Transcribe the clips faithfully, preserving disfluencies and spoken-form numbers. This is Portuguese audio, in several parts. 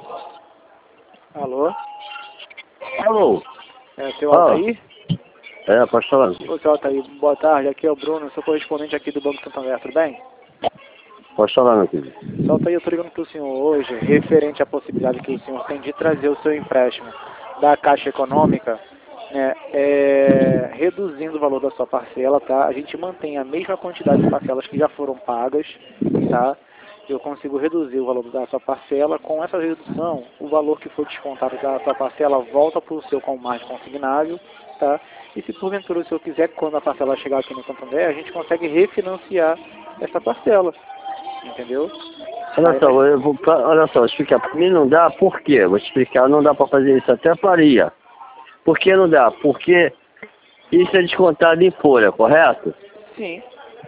Alô? Alô? É o seu Altair? É, pode falar. Ô, seu Altair, boa tarde. Aqui é o Bruno, sou correspondente aqui do Banco Santander, tudo bem? Pode falar, meu querido. Seu Altair, eu estou ligando para o senhor hoje, referente à possibilidade que o senhor tem de trazer o seu empréstimo da Caixa Econômica, né, é, reduzindo o valor da sua parcela, tá? A gente mantém a mesma quantidade de parcelas que já foram pagas, tá? Eu consigo reduzir o valor da sua parcela. Com essa redução, o valor que foi descontado da sua parcela volta para o seu com margem consignável, tá? E se porventura o senhor quiser, quando a parcela chegar aqui no Santander, a gente consegue refinanciar essa parcela, entendeu? Olha Aí só, nós... eu vou, olha só, explicar. Para mim não dá, por quê? Vou te explicar, não dá para fazer isso, até faria. Por que não dá? Porque isso é descontado em folha, correto? Sim.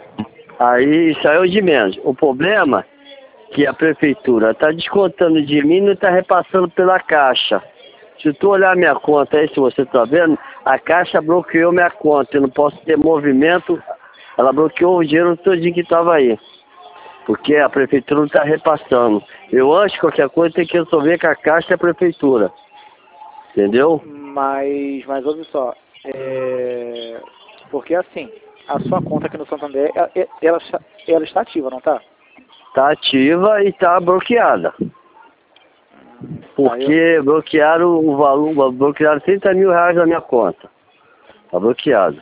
Aí isso aí é o de menos. O problema é que a prefeitura está descontando de mim e não está repassando pela Caixa. Se tu olhar minha conta aí, se você está vendo, a Caixa bloqueou minha conta. Eu não posso ter movimento. Ela bloqueou o dinheiro todinho que estava aí. Porque a prefeitura não está repassando. Eu acho que qualquer coisa tem que resolver com a Caixa e a prefeitura. Entendeu? Mas, mas ouve só, é... porque assim, a sua conta aqui no Santander, ela, ela, ela está ativa, não está? Está ativa e está bloqueada. Porque eu... bloquearam o valor, bloquearam trinta mil reais da minha conta. Está bloqueado.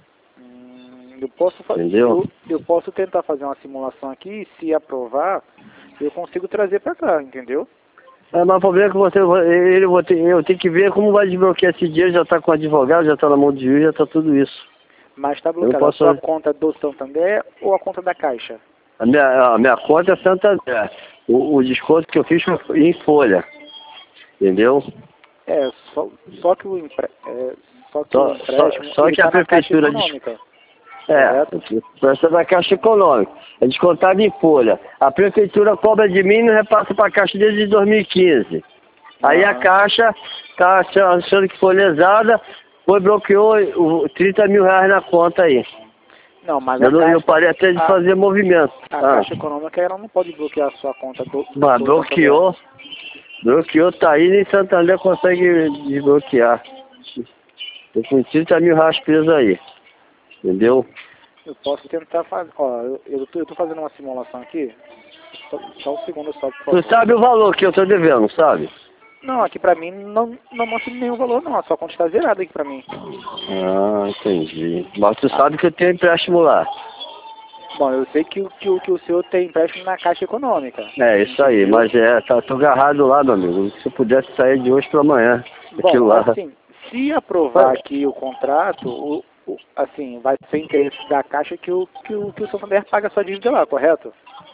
Hum, eu posso fazer, Entendeu? eu, eu posso tentar fazer uma simulação aqui e se aprovar, eu consigo trazer para cá, entendeu? É, mas o problema é que você, ele, eu, tenho, eu tenho que ver como vai desbloquear esse dinheiro, já está com o advogado, já está na mão do juiz, já está tudo isso. Mas está bloqueada posso... a sua conta do Santander ou a conta da Caixa? A minha, a minha conta é Santander. O, o desconto que eu fiz foi em folha. Entendeu? É, só, só que o, empre, é, só que Só, o empréstimo só, só ele que a tá na Caixa prefeitura... Econômica. É, presta da Caixa Econômica. É descontado em folha. A prefeitura cobra de mim e não repassa para a Caixa desde dois mil e quinze. Aí a Uhum. Caixa está achando que foi lesada, foi bloqueou o trinta mil reais na conta aí. Não, mas Eu, a não- Caixa, eu parei até de a, fazer movimento. a Ah, Caixa Econômica ela não pode bloquear a sua conta do, mas do bloqueou, bloqueou, tá aí, nem Santander consegue desbloquear. Tô com trinta mil reais presos aí. Entendeu? Eu posso tentar fazer. Ó, eu, eu, tô, eu tô fazendo uma simulação aqui. Só, só um segundo só, por favor. Tu sabe o valor que eu tô devendo, sabe? Não, aqui pra mim não, não mostra nenhum valor não. A sua conta está zerada aqui pra mim. Ah, entendi. Mas tu Ah, sabe que eu tenho empréstimo lá. bom, eu sei que, o- que, o- que o senhor tem empréstimo na Caixa Econômica. É, isso aí, Entendeu? mas é, tá, tô agarrado lá, meu amigo. Se eu pudesse sair de hoje pra amanhã, aquilo Bom, lá. assim, se aprovar aqui o contrato, o, o- assim, vai ser interesse da Caixa que o, que o, que o Santander paga a sua dívida lá, correto?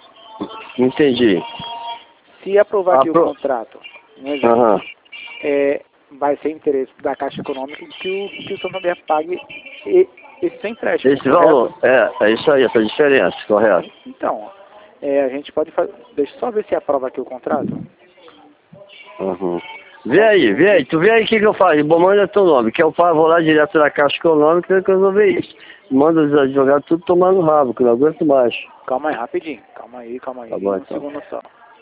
Entendi. Se aprovar aqui o Apro... contrato, um exemplo, Aham. é, vai ser interesse da Caixa Econômica que o, que o Santander pague e, esse seu empréstimo, Esse correto? valor, é, é isso aí, essa diferença, correto. Então, é, a gente pode fazer... Deixa eu só ver se aprova aqui o contrato. Uhum. Vê aí, vê aí, tu vê aí o que, que eu faço. Bom, manda teu nome, que eu falo, vou lá direto na Caixa Econômica e resolver isso. Manda os advogados tudo tomar no rabo, que eu não aguento mais. Calma aí, rapidinho. Calma aí, calma aí. Tá bom, Um então. segundo só.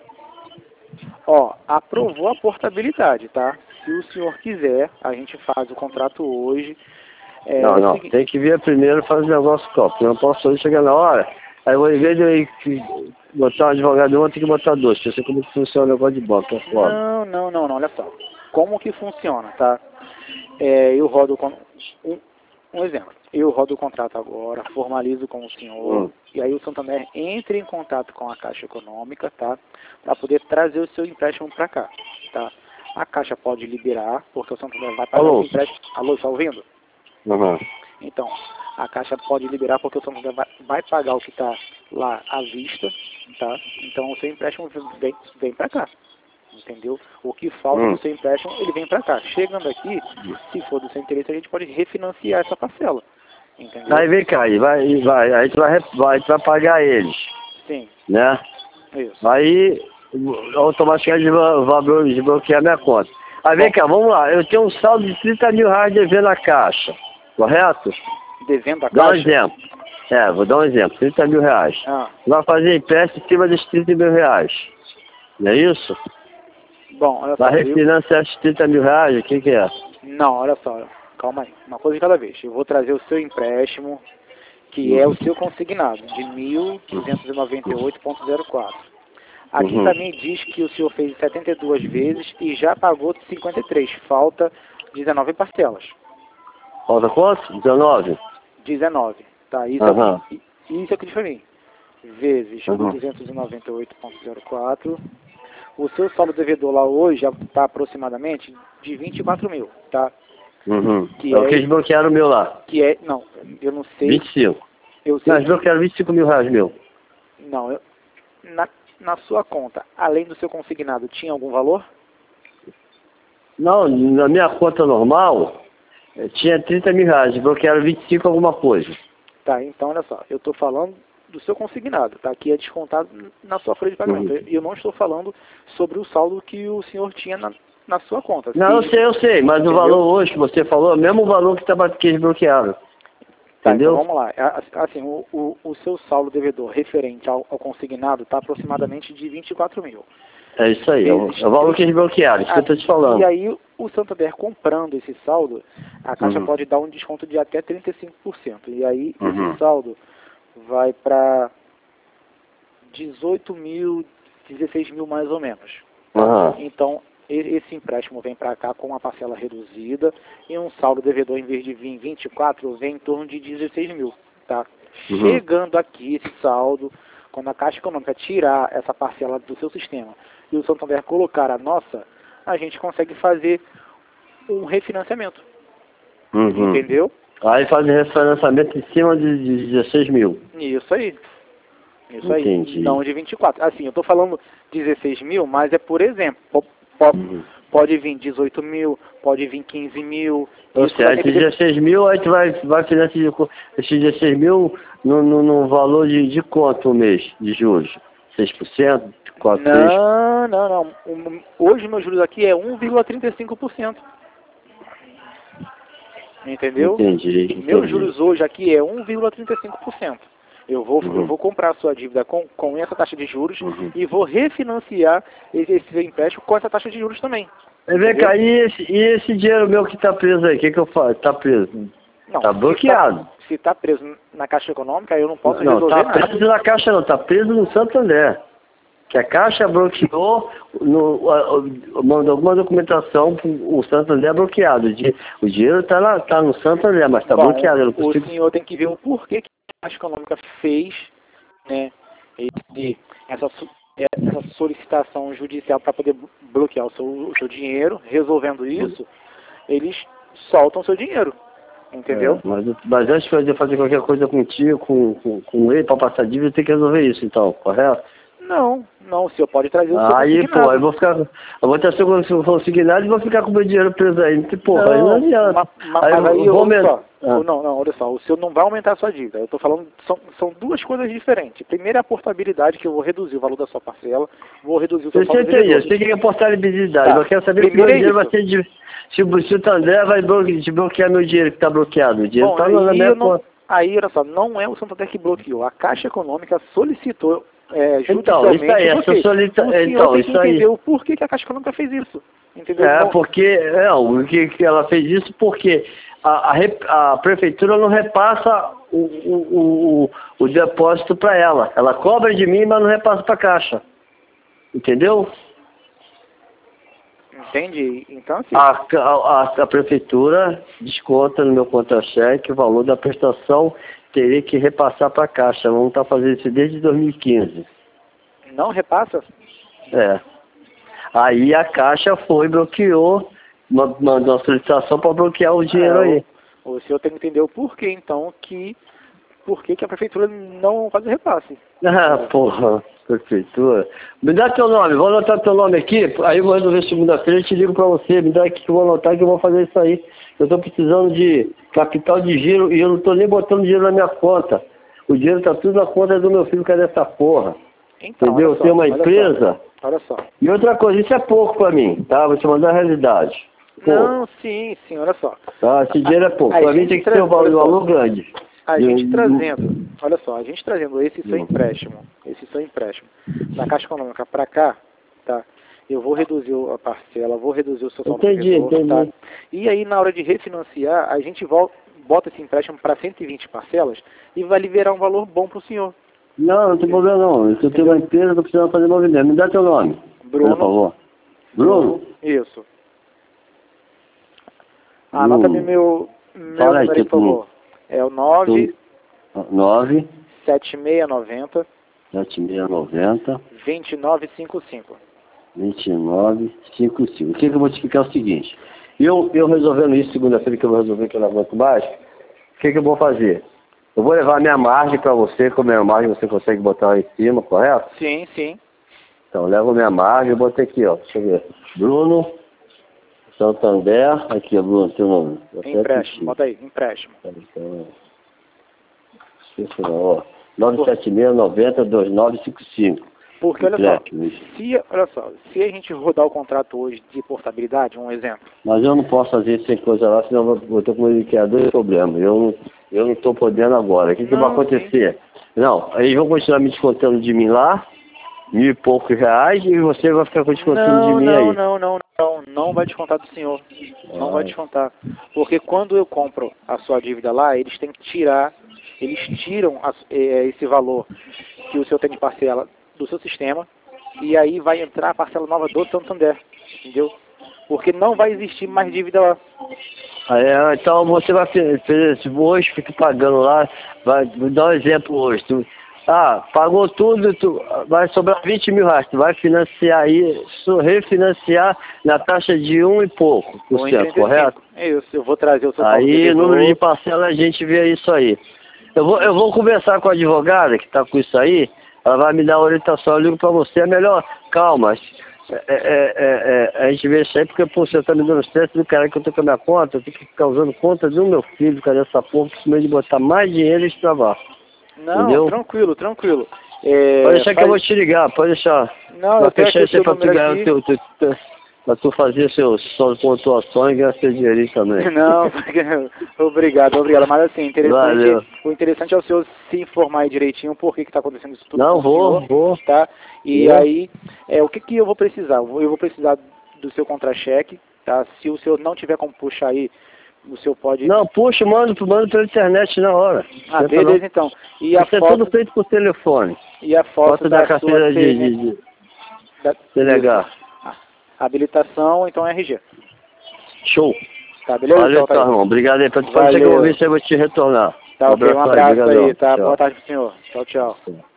Ó, aprovou a portabilidade, tá? Se o senhor quiser, a gente faz o contrato hoje. É, Não, é o não, seguinte, tem que vir primeiro e fazer o negócio top. Eu não posso hoje chegar na hora, aí eu vou, em vez de eu ir que- botar um advogado, eu vou ter que botar dois. Eu sei como que funciona o negócio de banco, é foda. não, não, não, não, olha só. Como que funciona, tá? É, eu rodo com um, um exemplo. Eu rodo o contrato agora, formalizo com o senhor, Hum. e aí o Santander entra em contato com a Caixa Econômica, tá? Para poder trazer o seu empréstimo para cá, tá? A Caixa pode liberar, porque o Santander vai pagar Alô? esse empréstimo. Alô, está ouvindo? Uhum. Então, a Caixa pode liberar porque o Santander vai, vai pagar o que está lá à vista, tá? Então o seu empréstimo vem, vem para cá, entendeu? O que falta Hum. do seu empréstimo, ele vem para cá. Chegando aqui, se for do seu interesse, a gente pode refinanciar essa parcela, entendeu? Aí vem cá, aí vai, vai, aí tu vai, re- vai, tu vai pagar eles, Sim, né? isso. Aí automaticamente vai vai blo- desbloquear minha conta. Aí vem Bom, cá, vamos lá, eu tenho um saldo de trinta mil reais devendo na Caixa, correto? devendo a Dá um Caixa? exemplo. É, vou dar um exemplo, trinta mil reais. Ah, Vai fazer empréstimo em cima dos trinta mil reais. Não é isso? Bom, olha só. Vai Eu... refinanciar esses trinta mil reais, o que que é? Não, olha só. Calma aí. Uma coisa de cada vez. Eu vou trazer o seu empréstimo, que é o seu consignado, de mil duzentos e noventa e oito vírgula zero quatro. Aqui Uhum. também diz que o senhor fez setenta e duas vezes e já pagou cinquenta e três. Falta dezenove parcelas. Falta quanto? dezenove? dezenove. Tá, isso, Uhum. é, o que- isso é o que diz pra mim. Vezes Uhum. o duzentos e noventa e oito vírgula zero quatro. O seu saldo devedor lá hoje já está aproximadamente de vinte e quatro mil, tá? Uhum. Que É o que é, eles bloquearam o meu lá. que é, não, eu não sei, vinte e cinco. eu sei Não, eles que, bloquearam vinte e cinco mil reais meu. não, eu, na, na sua conta, além do seu consignado, tinha algum valor? Não, na minha conta normal, eh, tinha trinta mil reais, bloquearam vinte e cinco alguma coisa. Tá, então olha só, eu estou falando do seu consignado, tá? Que é descontado na sua folha de pagamento. Uhum. E eu não estou falando sobre o saldo que o senhor tinha na, na sua conta. Não, eu Se- sei, eu sei, mas entendeu? o valor hoje que você falou é o mesmo valor que, tava, que eles bloquearam. Tá, então Entendeu? vamos lá. É, assim, o, o, o seu saldo devedor referente ao, ao consignado está aproximadamente de vinte e quatro mil. É isso aí, é o, é o valor que eles bloquearam, isso que eu estou te falando. E aí, o Santander comprando esse saldo, a Caixa Uhum. pode dar um desconto de até trinta e cinco por cento. E aí, Uhum. esse saldo vai para dezoito mil, dezesseis mil mais ou menos. Uhum. Então, e- esse empréstimo vem para cá com uma parcela reduzida e um saldo devedor, em vez de vir vinte e quatro, vem em torno de dezesseis mil. Tá? Uhum. Chegando aqui esse saldo, quando a Caixa Econômica tirar essa parcela do seu sistema e o Santander colocar a nossa, a gente consegue fazer um refinanciamento. Uhum. Entendeu? Aí fazem refinanciamento em cima de de dezesseis mil. Isso aí. Isso aí. Entendi. Não de vinte e quatro. Assim, eu estou falando dezesseis mil, mas é por exemplo. Po- po- Uhum. Pode vir dezoito mil, pode vir quinze mil. Ou Isso vai seja, ter esses que... dezesseis mil, aí tu vai, vai financiar esses dezesseis mil no, no, no valor de, de quanto o mês de juros? seis por cento? quatro por cento? Não, não, não. Um- Hoje meus juros aqui é um vírgula trinta e cinco por cento. Entendeu? Entendi, entendi. Meus juros hoje aqui é um vírgula trinta e cinco por cento. Eu vou, Uhum. eu vou comprar a sua dívida com, com essa taxa de juros Uhum. e vou refinanciar esse, esse empréstimo com essa taxa de juros também. Mas vem cá, e esse, e esse dinheiro meu que tá preso aí, o que que eu faço? Tá preso? Não, Tá se bloqueado. Se está preso na Caixa Econômica, eu não posso Não, resolver tá nada. preso na Caixa não, tá preso no Santander. Que a Caixa bloqueou, no, a- a- mandou alguma documentação, o Santander é bloqueado. O, di- o dinheiro tá, lá, tá no Santander, mas tá Bom, bloqueado. Eu não o consigo... senhor tem que ver o porquê que a Caixa Econômica fez, né, esse, essa, su- essa solicitação judicial para poder bloquear o seu, o seu dinheiro. Resolvendo isso, eles soltam o seu dinheiro. Entendeu? É, mas, mas antes de eu fazer qualquer coisa contigo, com, com, com ele, para passar dívida, tem que resolver isso, então, correto? Não, não, o senhor pode trazer o seu Aí, consignado. pô, eu vou ficar, eu vou ter seu consignado e vou ficar com o meu dinheiro preso aí. Porra, aí não Não, adianta. ma- ma- Aí mas eu aí, vou olha mesmo. só, Ah. não, não, olha só, o senhor não vai aumentar a sua dívida. Eu estou falando, são, são duas coisas diferentes. Primeiro é a portabilidade, que eu vou reduzir o valor da sua parcela, vou reduzir o seu Eu saldo sei que é devedor. isso, tem que reportar a habilidade. Tá. Eu quero saber se o meu Primeiro é dinheiro vai isso. ser de. Se o se o Santander vai bloque- de bloquear meu dinheiro que está bloqueado. O dinheiro Bom, está na aí, minha eu não, conta. aí, olha só, não é o Santander que bloqueou. A Caixa Econômica solicitou é, Então, judicialmente isso aí, o essa bloqueio. solita... O senhor então, tem que isso aí. entender o porquê que a Caixa Econômica fez isso. Entendeu? É, Não- porque, não, o que, que ela fez isso porque a, a, rep- a prefeitura não repassa o, o, o, o depósito para ela. Ela cobra de mim, mas não repassa para a Caixa. Entendeu? Entendi. Então, assim, A, a, a prefeitura desconta no meu contra-cheque o valor da prestação, teria que repassar para a Caixa. Ela não está fazendo isso desde dois mil e quinze. não repassa? É. Aí a Caixa foi, bloqueou, ma- mandou uma solicitação para bloquear o dinheiro É, aí. O, o senhor tem que entender o porquê, então, que por que que a prefeitura não faz o repasse. Ah, porra, prefeitura. Me dá teu nome, vou anotar teu nome aqui, aí eu vou resolver segunda-feira e te ligo pra você. Me dá aqui que eu vou anotar que eu vou fazer isso aí. Eu tô precisando de capital de giro e eu não tô nem botando dinheiro na minha conta. O dinheiro tá tudo na conta do meu filho, cadê essa porra? Então, Entendeu? olha Eu tenho uma olha empresa. Só, olha só. E outra coisa, isso é pouco pra mim, tá? Vou te mandar a realidade. Pô, Não, sim, sim, olha só. tá? Esse dinheiro é pouco. A Pra mim gente tem que ser um tra- olha valor, só. valor grande. A Eu- gente trazendo, olha só, a gente trazendo esse seu Hum. empréstimo, esse seu empréstimo da Caixa Econômica para cá, tá? eu vou reduzir a parcela, vou reduzir o seu saldo Entendi, devedor, entendi. tá? E aí, na hora de refinanciar, a gente volta, bota esse empréstimo para cento e vinte parcelas e vai liberar um valor bom para o senhor. Não, não tem problema não. Eu tenho uma empresa, estou precisando fazer movimento. Me dá teu nome, Bruno. por favor. Bruno? Isso. Anota-me meu, meu Fala aí, número, aí, por favor. É o nove nove sete seis nove zero sete seis nove zero dois nove cinco cinco. dois nove cinco cinco. O que, que eu vou te explicar é o seguinte. Eu, eu resolvendo isso segunda-feira, que eu vou resolver que eu não aguento mais, o que, que eu vou fazer? Eu vou levar minha margem para você, com a minha margem você consegue botar lá em cima, correto? Sim, sim. Então, levo minha margem, eu botei aqui, ó. Deixa eu ver. Bruno Santander, aqui, ó, Bruno, teu nome. Empréstimo, bota aí, empréstimo. Então, esqueci não, ó. nove sete seis nove zero dois nove cinco cinco. Porque, olha só, se, olha só, se a gente rodar o contrato hoje de portabilidade, um exemplo. Mas eu não posso fazer sem coisa lá, senão eu vou ter com ele que é dois problemas. Eu não eu não estou podendo agora. O que, que vai acontecer? Sim. Não, eles vão continuar me descontando de mim lá, mil e poucos reais, e você vai ficar descontando não, de mim não, aí. Não, não, não, não vai descontar do senhor. Não ah. vai descontar. Porque quando eu compro a sua dívida lá, eles têm que tirar, eles tiram a, é, esse valor que o senhor tem de parcela do seu sistema, e aí vai entrar a parcela nova do Santander, entendeu? Porque não vai existir mais dívida lá. Ah, é, então você vai hoje fica pagando lá, vai me dar um exemplo hoje. Tu, ah, pagou tudo, tu, vai sobrar vinte mil reais, tu vai financiar aí, refinanciar na taxa de um e pouco por cento, correto? É isso, eu vou trazer o seu aí, número de parcela, a gente vê isso aí. Eu vou, eu vou conversar com a advogada que está com isso aí. Ela vai me dar uma orientação, eu ligo pra você, é melhor, calma, é, é, é, é, a gente vê isso aí porque, pô, você tá me dando stress do cara que eu tô com a minha conta, eu tenho que ficar usando conta do meu filho, cara, essa porra, que meio de botar mais dinheiro e travar. Não, entendeu? tranquilo, tranquilo. É, pode deixar faz... que eu vou te ligar, pode deixar. Não, vai eu tenho fechar aqui isso aí pra tu ganhar aqui. o teu, teu, teu, pra tu fazer seu só pontuação e ganhar seu dinheirinho também. Não, obrigado, obrigado. Mas assim, interessante, o interessante é o senhor se informar aí direitinho por que está acontecendo isso tudo. Não, vou, senhor, vou. Tá? E vou. aí, é, o que, que eu vou precisar? Eu vou precisar do seu contra-cheque, tá? Se o senhor não tiver como puxar aí, o senhor pode... Não, puxa, manda, manda pela internet na hora. Ah, beleza, não. Então. E a isso foto... é tudo feito por telefone. E a foto, foto da, da carteira de, de, de... Da... C N H. Habilitação, então R G. Show. Tá, beleza? Valeu, então, tá, irmão. Obrigado aí. Pode ser que eu vou ver se eu vou te retornar. Tá, um ok. Um abraço aí, tá? Boa tarde pro senhor. Tchau, tchau.